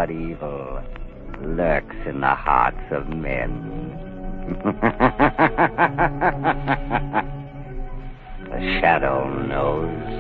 what evil lurks in the hearts of men. The Shadow knows.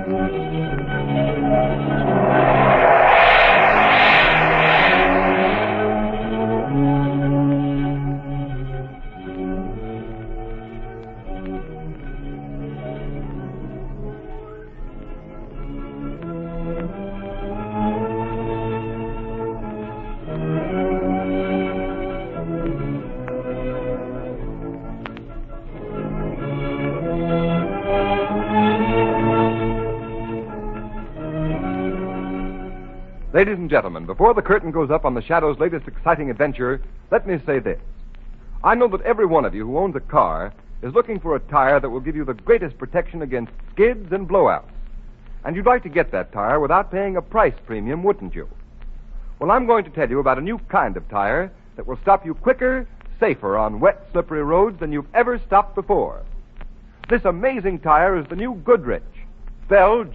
Ladies and gentlemen, before the curtain goes up on the Shadow's latest exciting adventure, let me say this. I know that every one of you who owns a car is looking for a tire that will give you the greatest protection against skids and blowouts. And you'd like to get that tire without paying a price premium, wouldn't you? Well, I'm going to tell you about a new kind of tire that will stop you quicker, safer on wet, slippery roads than you've ever stopped before. This amazing tire is the new Goodrich, spelled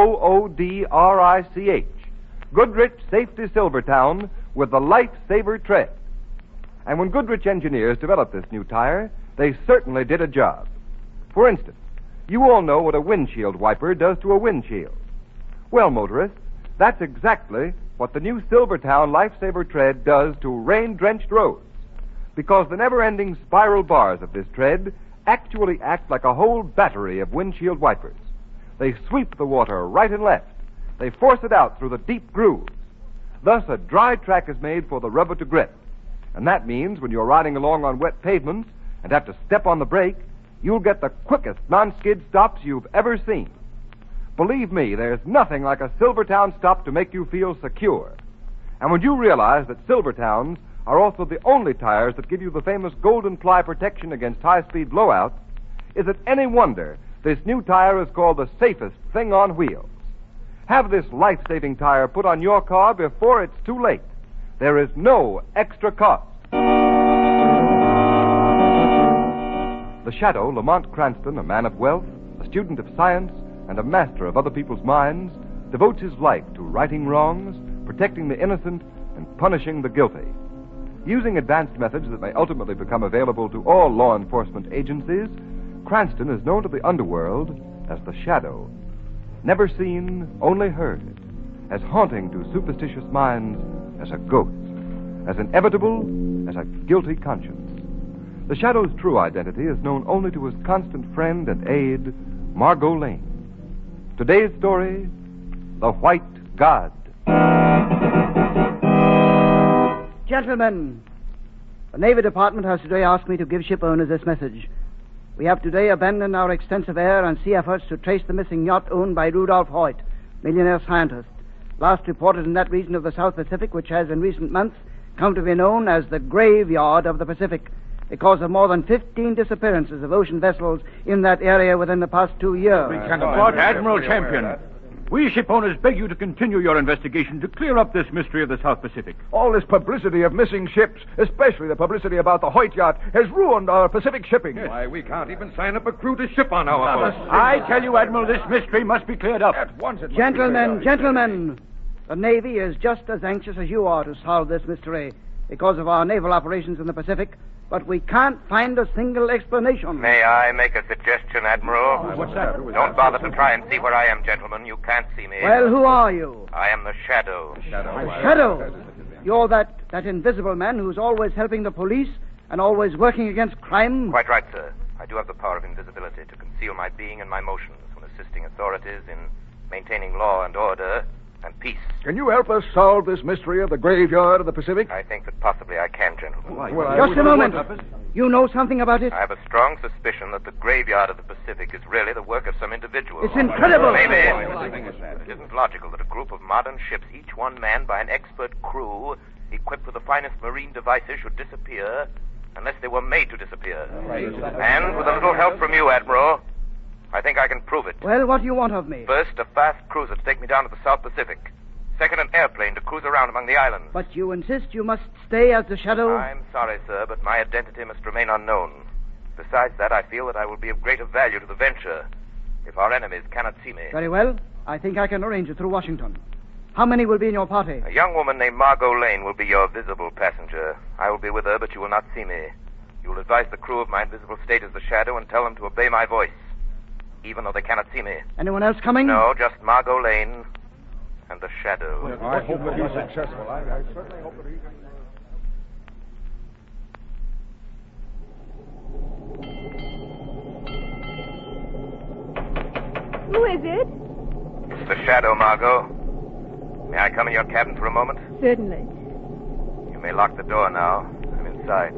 Goodrich. Goodrich Safety Silvertown with the Lifesaver tread. And when Goodrich engineers developed this new tire, they certainly did a job. For instance, you all know what a windshield wiper does to a windshield. Well, motorists, that's exactly what the new Silvertown Lifesaver tread does to rain-drenched roads. Because the never-ending spiral bars of this tread actually act like a whole battery of windshield wipers. They sweep the water right and left. They force it out through the deep grooves. Thus, a dry track is made for the rubber to grip. And that means when you're riding along on wet pavements and have to step on the brake, you'll get the quickest non-skid stops you've ever seen. Believe me, there's nothing like a Silvertown stop to make you feel secure. And when you realize that Silvertowns are also the only tires that give you the famous golden ply protection against high-speed blowouts, is it any wonder this new tire is called the safest thing on wheels? Have this life-saving tire put on your car before it's too late. There is no extra cost. The Shadow, Lamont Cranston, a man of wealth, a student of science, and a master of other people's minds, devotes his life to righting wrongs, protecting the innocent, and punishing the guilty. Using advanced methods that may ultimately become available to all law enforcement agencies, Cranston is known to the underworld as the Shadow. Never seen, only heard, as haunting to superstitious minds as a ghost, as inevitable as a guilty conscience. The Shadow's true identity is known only to his constant friend and aide, Margot Lane. Today's story, The White God. Gentlemen, the Navy Department has today asked me to give ship owners this message. We have today abandoned our extensive air and sea efforts to trace the missing yacht owned by Rudolph Hoyt, millionaire scientist, last reported in that region of the South Pacific which has in recent months come to be known as the graveyard of the Pacific because of more than 15 disappearances of ocean vessels in that area within the past 2 years. Admiral Champion, we ship owners beg you to continue your investigation to clear up this mystery of the South Pacific. All this publicity of missing ships, especially the publicity about the Hoyt yacht, has ruined our Pacific shipping. Why, we can't even sign up a crew to ship on our boat. I tell you, Admiral, this mystery must be cleared up. At once it must be Gentlemen, cleared up. gentlemen, the Navy is just as anxious as you are to solve this mystery because of our naval operations in the Pacific, but we can't find a single explanation. May I make a suggestion, Admiral? What's that? Don't bother to try and see where I am, gentlemen. You can't see me. Well, who are you? I am the Shadow. Shadow. You're that invisible man who's always helping the police and always working against crime? Quite right, sir. I do have the power of invisibility to conceal my being and my motions when assisting authorities in maintaining law and order and peace. Can you help us solve this mystery of the graveyard of the Pacific? I think that possibly I can, gentlemen. Just a moment. You know something about it? I have a strong suspicion that the graveyard of the Pacific is really the work of some individual. It's incredible. Maybe. It isn't logical that a group of modern ships, each one manned by an expert crew, equipped with the finest marine devices, should disappear unless they were made to disappear. And with a little help from you, Admiral, I think I can prove it. Well, what do you want of me? First, a fast cruiser to take me down to the South Pacific. Second, an airplane to cruise around among the islands. But you insist you must stay as the Shadow? I'm sorry, sir, but my identity must remain unknown. Besides that, I feel that I will be of greater value to the venture if our enemies cannot see me. Very well. I think I can arrange it through Washington. How many will be in your party? A young woman named Margot Lane will be your visible passenger. I will be with her, but you will not see me. You will advise the crew of my invisible state as the Shadow and tell them to obey my voice, even though they cannot see me. Anyone else coming? No, just Margot Lane and the Shadow. Well, I hope that he's successful. I certainly hope that he... Who is it? It's the Shadow, Margot. May I come in your cabin for a moment? Certainly. You may lock the door now. I'm inside.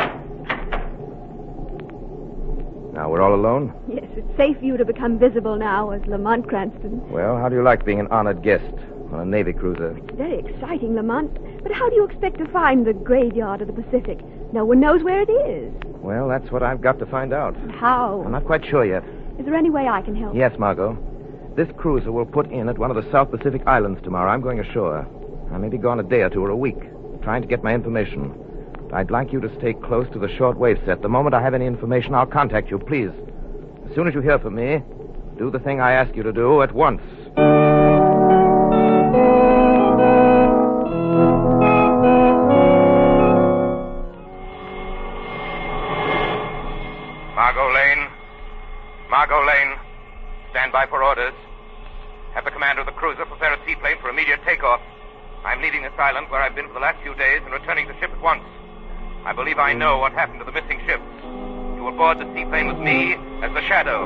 Now, we're all alone? Yes, it's safe for you to become visible now as Lamont Cranston. Well, how do you like being an honored guest on a Navy cruiser? It's very exciting, Lamont. But how do you expect to find the graveyard of the Pacific? No one knows where it is. Well, that's what I've got to find out. How? I'm not quite sure yet. Is there any way I can help? Yes, Margot. This cruiser will put in at one of the South Pacific Islands tomorrow. I'm going ashore. I may be gone a day or two or a week, trying to get my information. I'd like you to stay close to the shortwave set. The moment I have any information, I'll contact you, please. As soon as you hear from me, do the thing I ask you to do at once. Margot Lane. Margot Lane. Stand by for orders. Have the commander of the cruiser prepare a seaplane for immediate takeoff. I'm leaving this island where I've been for the last few days and returning to ship at once. I believe I know what happened to the missing ships. You will board the seaplane with me as the Shadow.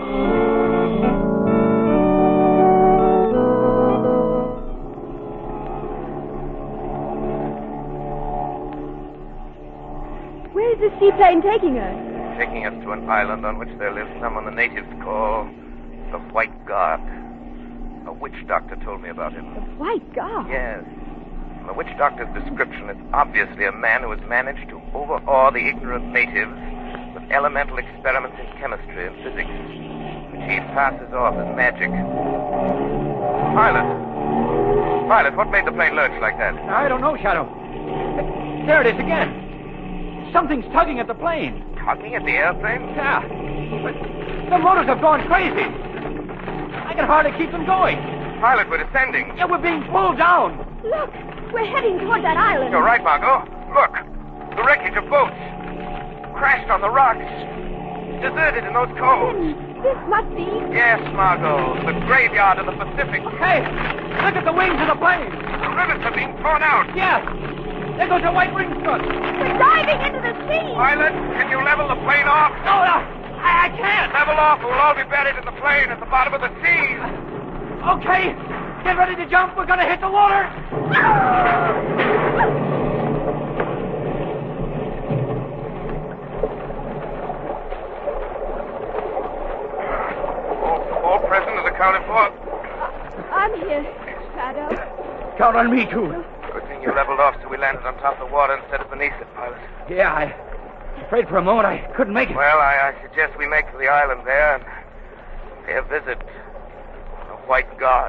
Where is this seaplane taking us? Taking us to an island on which there lives someone the natives call the White Guard. A witch doctor told me about him. The White Guard? Yes. From the witch doctor's description, it's obviously a man who has managed to overawe the ignorant natives with elemental experiments in chemistry and physics, which he passes off as magic. Pilot, what made the plane lurch like that? I don't know, Shadow. There it is again. Something's tugging at the plane. Tugging at the airplane? Yeah. But the motors have gone crazy. I can hardly keep them going. Pilot, we're descending. Yeah, we're being pulled down. Look, we're heading toward that island. You're right, Margot. Look, the wreckage of boats. Crashed on the rocks. Deserted in those coves. This must be... Yes, Margot, the graveyard of the Pacific. Hey, look at the wings of the plane. The rivets are being torn out. Yeah, there goes a white ring strut. We're diving into the sea. Pilot, can you level the plane off? No, I can't. Level off or we'll all be buried in the plane at the bottom of the seas. Okay, get ready to jump. We're going to hit the water. All present is accounted for. I'm here, Shadow. Count on me, too. Good thing you leveled off so we landed on top of the water instead of beneath it, Pilot. Yeah, I afraid for a moment I couldn't make it. Well, I suggest we make for the island there and pay a visit to the White Guard.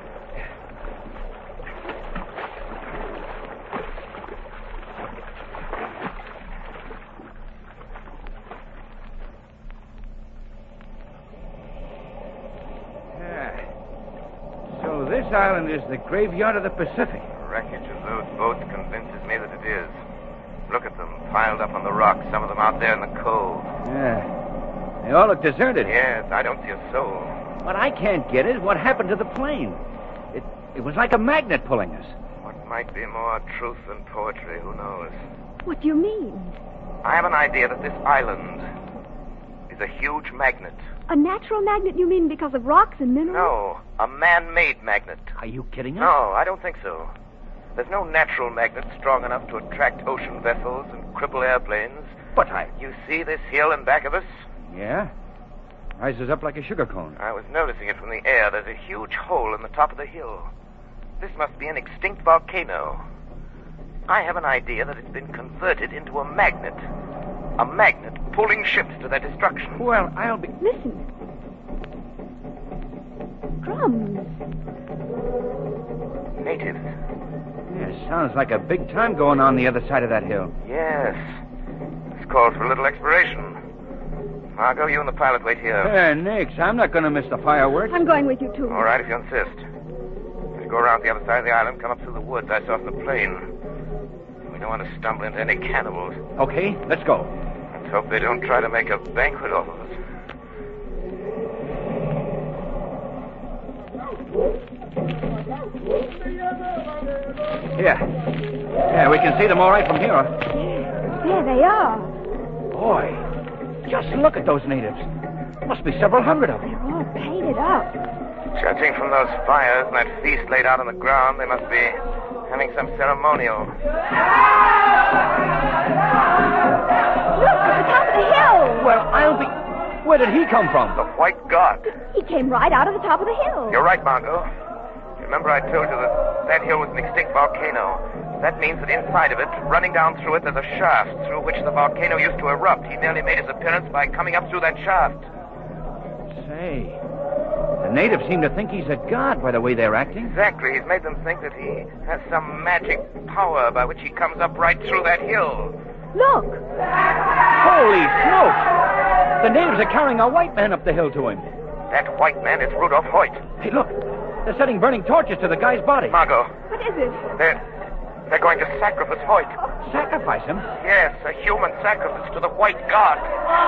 So this island is the graveyard of the Pacific. The wreckage of those boats convinces me that it is. Look at them, piled up on the rocks, some of them out there in the cove. Yeah. They all look deserted. Yes, I don't see a soul. What I can't get is what happened to the plane. It was like a magnet pulling us. What might be more truth than poetry, who knows? What do you mean? I have an idea that this island is a huge magnet. A natural magnet, you mean, because of rocks and minerals? No, a man-made magnet. Are you kidding us? No, I don't think so. There's no natural magnet strong enough to attract ocean vessels and cripple airplanes. But You see this hill in back of us? Yeah. Rises up like a sugar cone. I was noticing it from the air. There's a huge hole in the top of the hill. This must be an extinct volcano. I have an idea that it's been converted into a magnet. A magnet pulling ships to their destruction. Well, I'll be... Listen. Drums. Natives. Yeah, sounds like a big time going on the other side of that hill. Yes. This calls for a little exploration. Margot, you and the pilot wait here. Nix, I'm not going to miss the fireworks. I'm going with you, too. All right, if you insist. We'll go around the other side of the island, come up through the woods I saw from the plane. We don't want to stumble into any cannibals. Okay, let's go. Let's hope they don't try to make a banquet off of us. Here. Yeah, we can see them all right from here. There they are. Boy, just look at those natives. Must be several hundred of them. They're all painted up. Judging from those fires and that feast laid out on the ground, they must be having some ceremonial. Look, at the top of the hill. Well, I'll be... Where did he come from? The White God. He came right out of the top of the hill. You're right, Margot. Remember I told you that hill was an extinct volcano. That means that inside of it, running down through it, there's a shaft through which the volcano used to erupt. He merely made his appearance by coming up through that shaft. Say, the natives seem to think he's a god by the way they're acting. Exactly. He's made them think that he has some magic power by which he comes up right through that hill. Look. Holy smoke! The natives are carrying a white man up the hill to him. That white man is Rudolf Hoyt. Hey, look. They're setting burning torches to the guy's body. Margot. What is it? They're going to sacrifice Hoyt. Sacrifice him? Yes, a human sacrifice to the White God.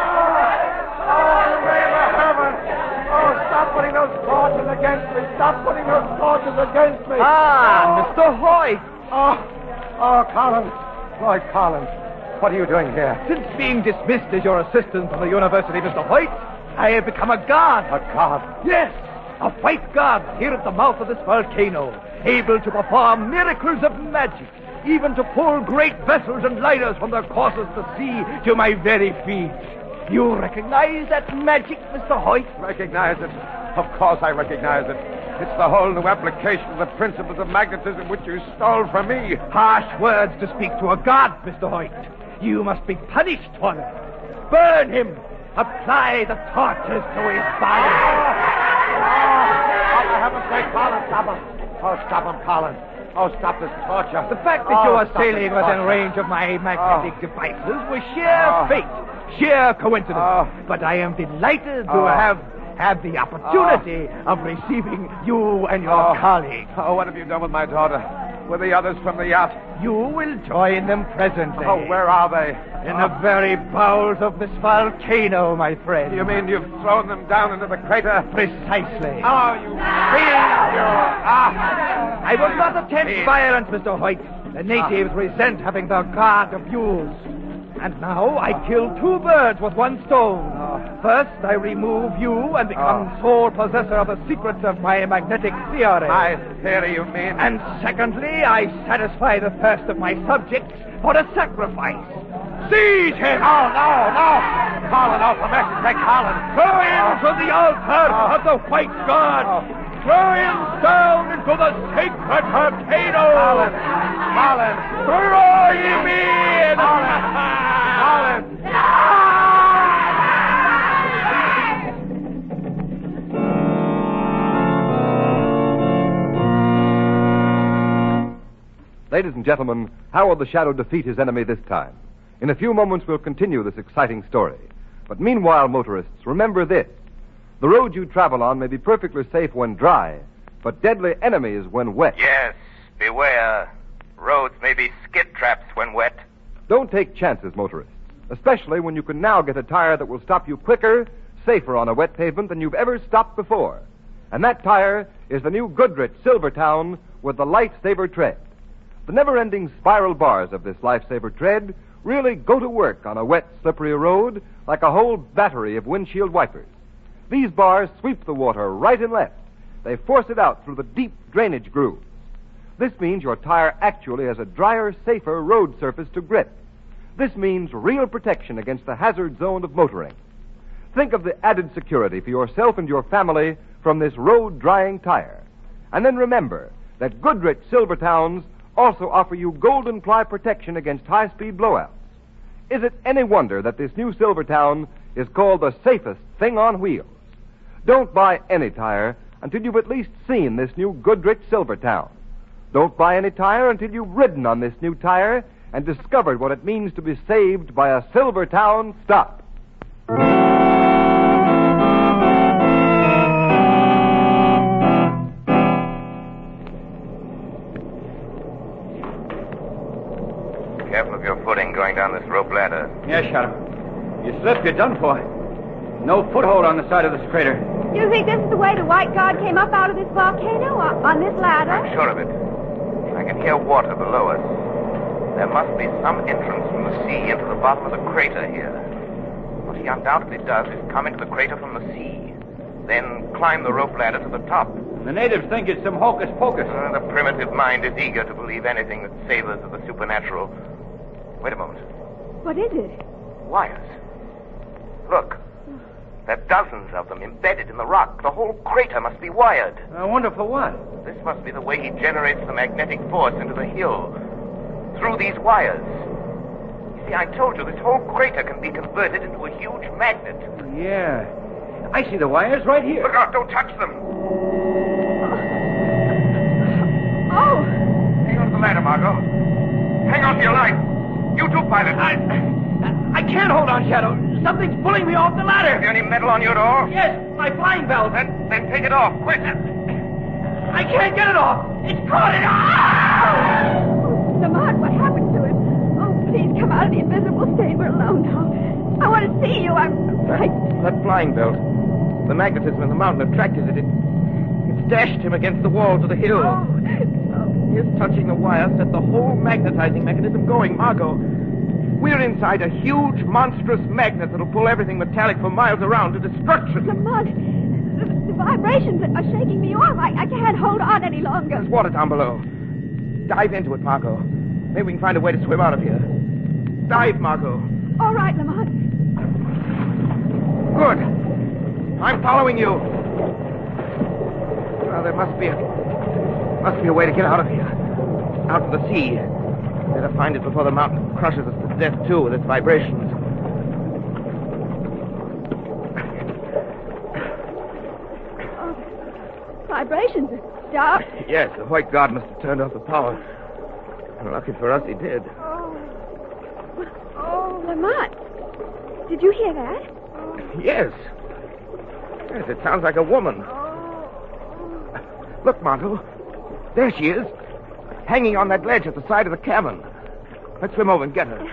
Oh, stop putting those torches against me. Stop putting those torches against me. Ah, Mr. Hoyt. Oh, Collins. Lloyd Collins. What are you doing here? Since being dismissed as your assistant from the university, Mr. Hoyt, I have become a god. A god? Yes, a white god here at the mouth of this volcano, able to perform miracles of magic, even to pull great vessels and lighters from their courses to sea to my very feet. You recognize that magic, Mr. Hoyt? Recognize it? Of course I recognize it. It's the whole new application of the principles of magnetism which you stole from me. Harsh words to speak to a god, Mr. Hoyt. You must be punished for them. Burn him. Apply the torches to his body. For heaven's sake, Collins, stop him. Oh, stop him, Collins. Oh, stop this torture. The fact that you are sailing within range of my magnetic devices was sheer fate, sheer coincidence. But I am delighted to have had the opportunity of receiving you and your colleagues. Oh, what have you done with my daughter? With the others from the yacht? You will join them presently. Oh, where are they? In the very bowels of this volcano, my friend. You mean you've thrown them down into the crater? Precisely. Oh, you fiend! I will not attempt violence, Mr. Hoyt. The natives resent having their god abused. And now I kill two birds with one stone. First, I remove you and become sole possessor of the secrets of my magnetic theory. My theory, you mean? And secondly, I satisfy the thirst of my subjects for a sacrifice. Seize him! Oh, no! Colin, oh, for mercy's sake, Colin. Throw him to the altar of the White God. Throw him down into the sacred volcano. Colin. Throw him in. Colin. Ladies and gentlemen, how will the Shadow defeat his enemy this time? In a few moments, we'll continue this exciting story. But meanwhile, motorists, remember this. The road you travel on may be perfectly safe when dry, but deadly enemies when wet. Yes, beware. Roads may be skid traps when wet. Don't take chances, motorists, especially when you can now get a tire that will stop you quicker, safer on a wet pavement than you've ever stopped before. And that tire is the new Goodrich Silvertown with the Lifesaver tread. The never-ending spiral bars of this Lifesaver tread really go to work on a wet, slippery road like a whole battery of windshield wipers. These bars sweep the water right and left. They force it out through the deep drainage grooves. This means your tire actually has a drier, safer road surface to grip. This means real protection against the hazard zone of motoring. Think of the added security for yourself and your family from this road-drying tire. And then remember that Goodrich Silvertowns also offer you golden ply protection against high-speed blowouts. Is it any wonder that this new Silvertown is called the safest thing on wheels? Don't buy any tire until you've at least seen this new Goodrich Silvertown. Don't buy any tire until you've ridden on this new tire and discovered what it means to be saved by a Silvertown stop. slip, you're done for. No foothold on the side of this crater. You think this is the way the White God came up out of this volcano? On this ladder? I'm sure of it. I can hear water below us. There must be some entrance from the sea into the bottom of the crater here. What he undoubtedly does is come into the crater from the sea, then climb the rope ladder to the top. The natives think it's some hocus pocus. The primitive mind is eager to believe anything that savors of the supernatural. Wait a moment. What is it? Wires. Look. There are dozens of them embedded in the rock. The whole crater must be wired. I wonder for what? This must be the way he generates the magnetic force into the hill. Through these wires. You see, I told you this whole crater can be converted into a huge magnet. Yeah. I see the wires right here. Look out, don't touch them. Oh! Hang on to the ladder, Margot. Hang on to your life. You too, pilot. I can't hold on, Shadow. Something's pulling me off the ladder. Have you any metal on your door? Yes, my flying belt. Then take it off, quick. I can't get it off. It's caught it. Lamont, what happened to him? Oh, please come out of the invisible state. We're alone now. I want to see you. That flying belt. The magnetism in the mountain attracted it. It dashed him against the walls of the hill. His touching the wire set the whole magnetizing mechanism going, Margot. We're inside a huge, monstrous magnet that'll pull everything metallic for miles around to destruction. Lamont, the vibrations are shaking me off. I can't hold on any longer. There's water down below. Dive into it, Margot. Maybe we can find a way to swim out of here. Dive, Margot. All right, Lamont. Good. I'm following you. Well, there must be a way to get out of here. Out to the sea. Better find it before the mountain crushes us to death, too, with its vibrations. Vibrations are stopped. Yes, the White God must have turned off the power. Lucky for us, he did. Oh, Lamont. Did you hear that? Yes. Yes, it sounds like a woman. Look, Margot. There she is. Hanging on that ledge at the side of the cabin. Let's swim over and get her.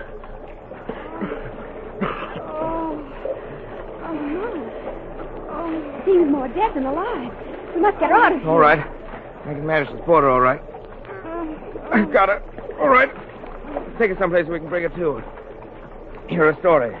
Lamont. Seems more dead than alive. We must get her out of here. All right. I can manage this border all right. I've got her. All right. Let's take her someplace we can bring her to. Hear her story.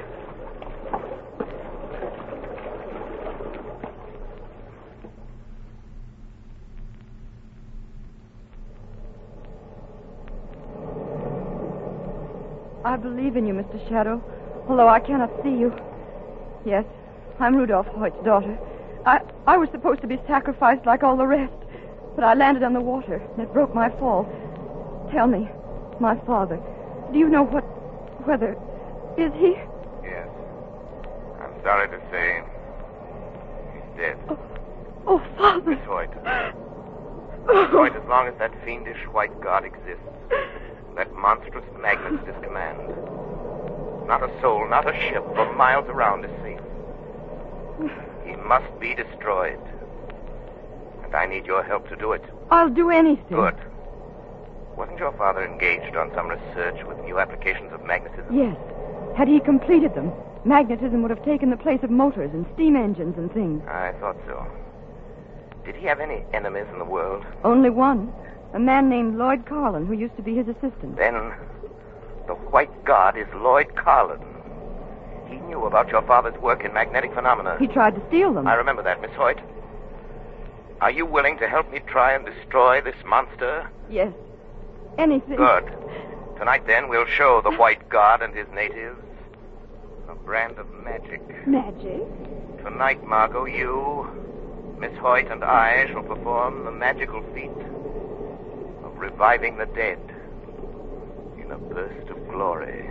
I believe in you, Mr. Shadow, although I cannot see you. Yes, I'm Rudolph Hoyt's daughter. I was supposed to be sacrificed like all the rest, but I landed on the water, and it broke my fall. Tell me, my father, do you know whether... Is he? Yes. I'm sorry to say he's dead. Oh, Father. Miss Hoyt. Miss Hoyt, as long as that fiendish White God exists, that monstrous magnet at his command, not a soul, not a ship for miles around is safe. He must be destroyed. And I need your help to do it. I'll do anything. Good. Wasn't your father engaged on some research with new applications of magnetism? Yes. Had he completed them, magnetism would have taken the place of motors and steam engines and things. I thought so. Did he have any enemies in the world? Only one. A man named Lloyd Carlin, who used to be his assistant. Then the White God is Lloyd Carlin. He knew about your father's work in magnetic phenomena. He tried to steal them. I remember that, Miss Hoyt. Are you willing to help me try and destroy this monster? Yes. Anything. Good. Tonight, then, we'll show the White God and his natives a brand of magic. Magic? Tonight, Margot, you, Miss Hoyt, and I shall perform the magical feat of reviving the dead in a burst of glory.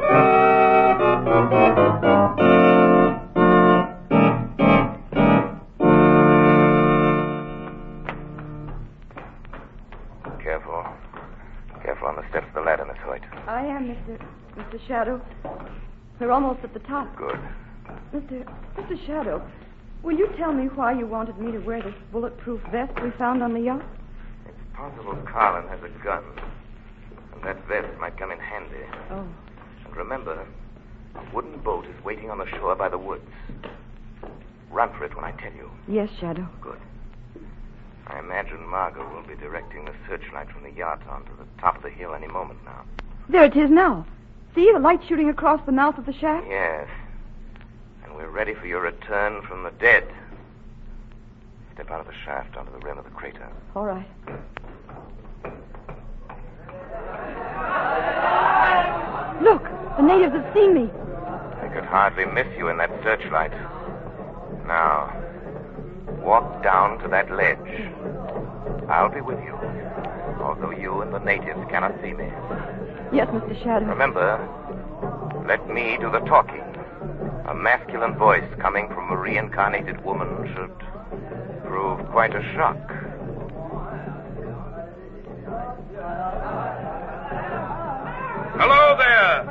Careful. Careful on the steps of the ladder, Miss Hoyt. I am, Mr. Shadow. We're almost at the top. Good. Mr. Shadow, will you tell me why you wanted me to wear this bulletproof vest we found on the yacht? It's possible Carlin has a gun, and that vest might come in handy. Oh. And remember, A wooden boat is waiting on the shore by the woods. Run for it when I tell you. Yes, Shadow. Good. I imagine Margot will be directing the searchlight from the yacht onto the top of the hill any moment now. There it is now. See, the light shooting across the mouth of the shaft? Yes. And we're ready for your return from the dead. Step out of the shaft onto the rim of the crater. All right. Look, the natives have seen me. I could hardly miss you in that searchlight. Now, walk down to that ledge. I'll be with you, although you and the natives cannot see me. Yes, Mr. Shadow. Remember, let me do the talking. A masculine voice coming from a reincarnated woman should prove quite a shock. Hello there!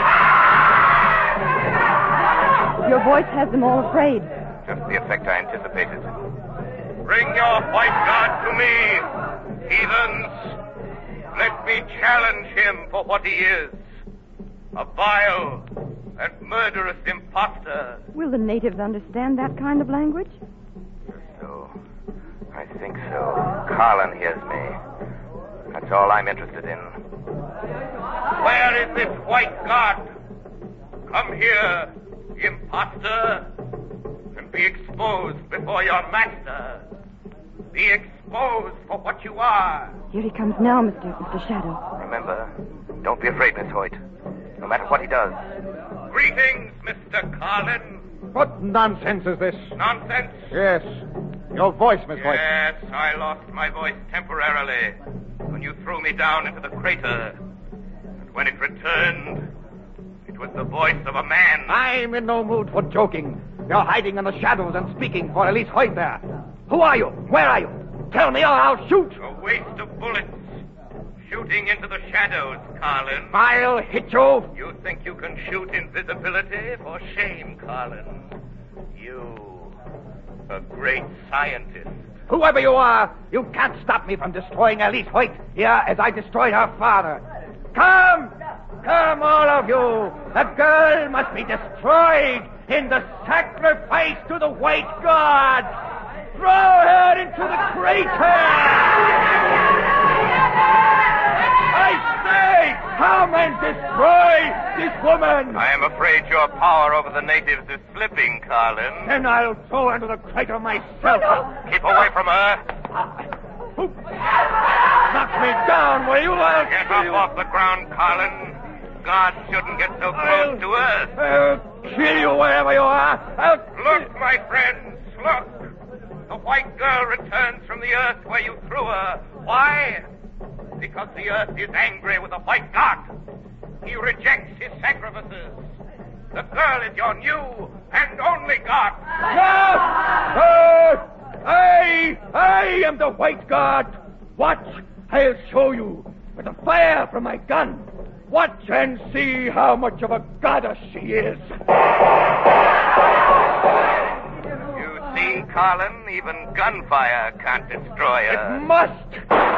Your voice has them all afraid. Just the effect I anticipated. Bring your white god to me, heathens. Let me challenge him for what he is. A vile and murderous imposter. Will the natives understand that kind of language? So, I think so. Carlin hears me. That's all I'm interested in. Where is this white god? Come here, imposter, and be exposed before your master. Be exposed for what you are. Here he comes now, Mr. Shadow. Remember, don't be afraid, Miss Hoyt. No matter what he does. Greetings, Mr. Carlin. What nonsense is this? Nonsense? Yes. Your voice, Miss Hoyt. Yes, I lost my voice temporarily when you threw me down into the crater. And when it returned, it was the voice of a man. I'm in no mood for joking. You're hiding in the shadows and speaking for Elise Hoyt there. Who are you? Where are you? Tell me or I'll shoot. A waste of bullets. Shooting into the shadows, Carlin. I'll hit you. You think you can shoot invisibility? For shame, Carlin. You, a great scientist. Whoever you are, you can't stop me from destroying Elise Hoyt here as I destroyed her father. Come! Come, all of you! The girl must be destroyed in the sacrifice to the white god! Throw her into the crater! I say, come and destroy this woman! I am afraid your power over the natives is slipping, Carlin. Then I'll throw her into the crater myself. Keep away from her. Knock me down, will you? Get up off the ground, Carlin. God shouldn't get so close to us. I'll kill you wherever you are. Look, my friends, look. The white girl returns from the earth where you threw her. Why? Because the earth is angry with the white god. He rejects his sacrifices. The girl is your new and only god. No! I am the white god. Watch, I'll show you with the fire from my gun. Watch and see how much of a goddess she is. You see, Carlin, even gunfire can't destroy her. It must.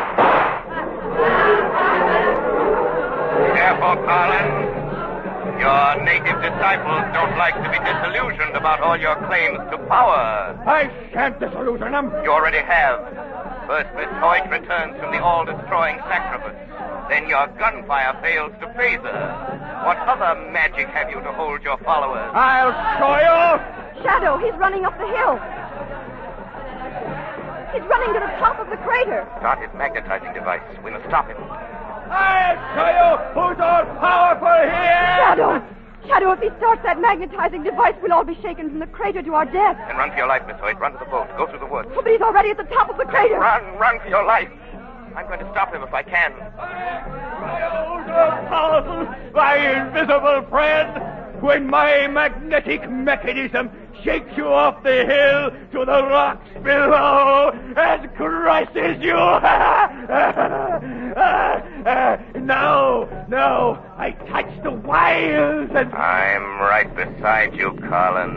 Careful, Carlin. Your native disciples don't like to be disillusioned about all your claims to power. I shan't disillusion them. You already have. First, Miss Hoyt returns from the all-destroying sacrifice. Then your gunfire fails to phase her. What other magic have you to hold your followers? I'll show you. Shadow, he's running up the hill. He's running to the top of the crater. Start his magnetizing device. We must stop him. I'll show you who's all powerful here. Shadow, if he starts that magnetizing device, we'll all be shaken from the crater to our death. Then run for your life, Miss Hoyt. Run to the boat. Go through the woods. Oh, but he's already at the top of the crater. Run for your life. I'm going to stop him if I can. My old, powerful, my invisible friend, when my magnetic mechanism shakes you off the hill to the rocks below and crushes you. No, I touch the wiles and... I'm right beside you, Carlin.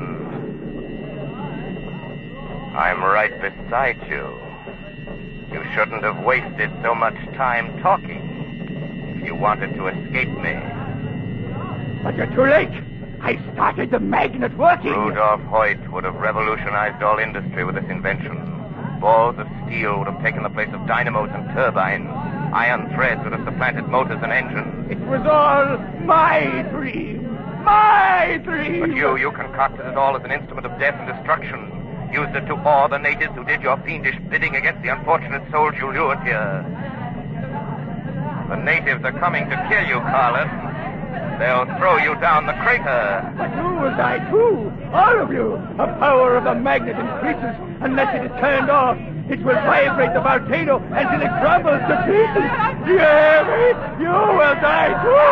I'm right beside you. You shouldn't have wasted so much time talking if you wanted to escape me. But you're too late. I started the magnet working. Rudolf Hoyt would have revolutionized all industry with this invention. Balls of steel would have taken the place of dynamos and turbines. Iron threads would have supplanted motors and engines. It was all my dream. My dream. But you concocted it all as an instrument of death and destruction. Used it to awe the natives who did your fiendish bidding against the unfortunate souls you lured here. The natives are coming to kill you, Carlin. They'll throw you down the crater. But who was I too? All of you. The power of the magnet increases unless it is turned off. It will vibrate the volcano until it crumbles to pieces. You hear me? You will die too.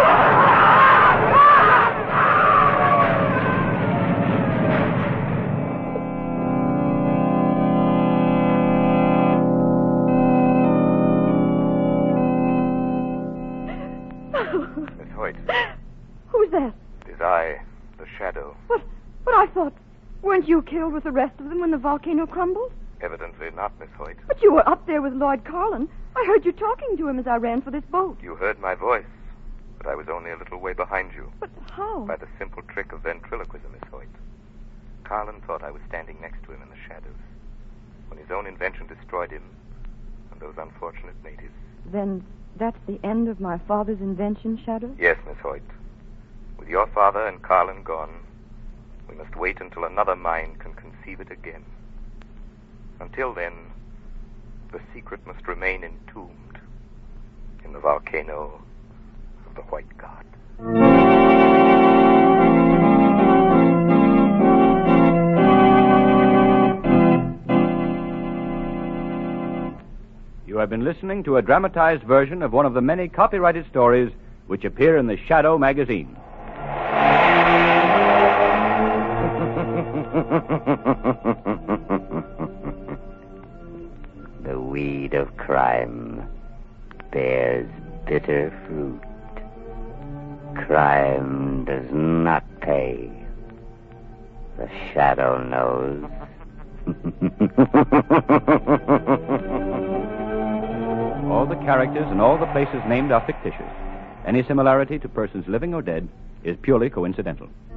Miss Hoyt. Who's that? It is I, the Shadow. But I thought, weren't you killed with the rest of them when the volcano crumbled? Evidently not, Miss Hoyt. But you were up there with Lloyd Carlin. I heard you talking to him as I ran for this boat. You heard my voice, but I was only a little way behind you. But how? By the simple trick of ventriloquism, Miss Hoyt. Carlin thought I was standing next to him in the shadows when his own invention destroyed him and those unfortunate natives. Then that's the end of my father's invention, Shadow? Yes, Miss Hoyt. With your father and Carlin gone, we must wait until another mind can conceive it again. Until then, the secret must remain entombed in the volcano of the White God. You have been listening to a dramatized version of one of the many copyrighted stories which appear in the Shadow magazine. The weed of crime bears bitter fruit. Crime does not pay. The Shadow knows. All the characters and all the places named are fictitious. Any similarity to persons living or dead is purely coincidental.